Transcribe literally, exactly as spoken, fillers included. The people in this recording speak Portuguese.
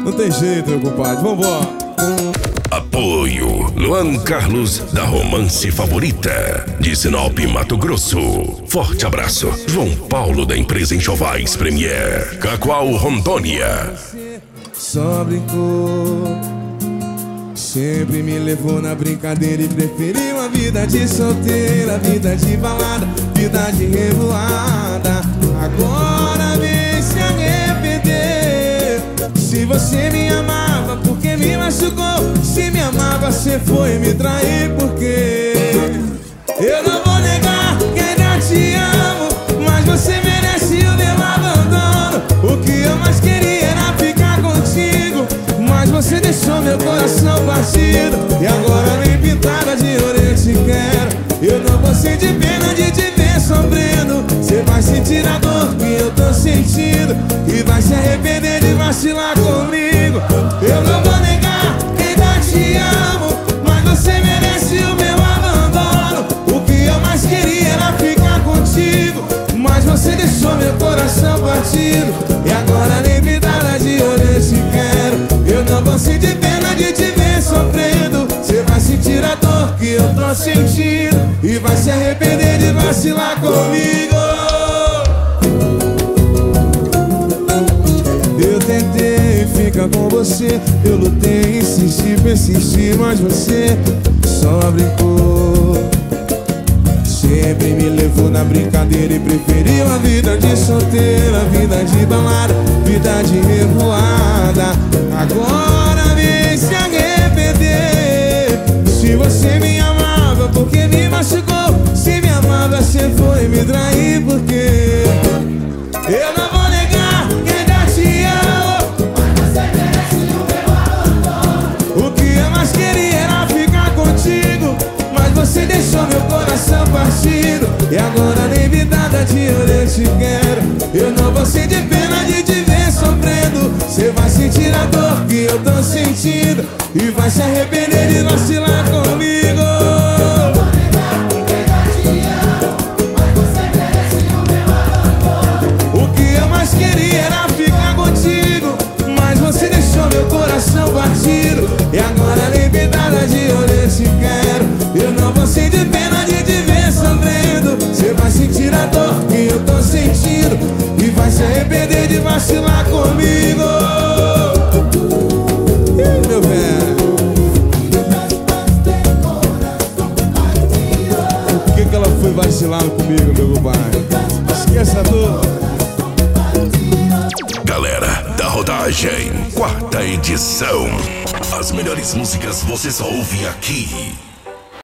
Não tem jeito, meu compadre, vambora. Apoio Luan Carlos, da Romance Favorita, de Sinop, Mato Grosso. Forte abraço, João Paulo, da empresa Enxovais Premier, Cacoal, Rondônia. Só brincou, sempre me levou na brincadeira e preferiu a vida de solteira, vida de balada, vida de revoada. Agora vem se arrepender. Se você me amava, porque me machucou? Se me amava, você foi me trair, porque eu não vou negar que ainda te amo, mas você merece o meu abandono. O que eu mais queria era ficar contigo, mas você deixou meu coração partido. E agora nem pintada de ouro eu te quero. Eu não vou sentir pena de te ver sofrendo. Você vai sentir a dor que eu tô sentindo e vai se arrepender de vacilar comigo. Eu não vou negar que ainda te amo, mas você merece o meu abandono. O que eu mais queria era ficar contigo, mas você deixou meu coração partido. E agora nem pintada de ouro eu te quero. Eu não vou sentir pena de te ver sofrendo. Você vai sentir a dor que eu tô sentindo e vai se arrepender de vacilar comigo. Eu tentei ficar com você, eu lutei, insisti, persisti, mas você só brincou. Sempre me levou na brincadeira e preferiu a vida de solteira, vida de balada, vida de revoada. Agora vem se arrepender. Se você me amava, porque me machucou? Se me amava, você foi me trair, porque eu não vou negar que ainda te amo, mas você merece o meu abandono. O que eu mais queria era ficar contigo, mas você deixou meu coração partido. E agora nem vidada de ouro eu te quero. Eu não vou sentir pena de te ver sofrendo. Você vai sentir a dor que eu tô sentindo e vai se arrepender de vacilar comigo. O que eu mais queria era ficar contigo, mas você deixou meu coração partido. E agora nem vidada de ouro eu te quero. Eu não vou sentir pena de te ver sofrendo. Você vai sentir a dor que eu tô sentindo e vai se arrepender de vacilar comigo. Ih, meu velho, por que que ela foi vacilar comigo, meu compadre? Esqueça a dor. Galera da Rodagem, quarta edição. As melhores músicas você só ouve aqui.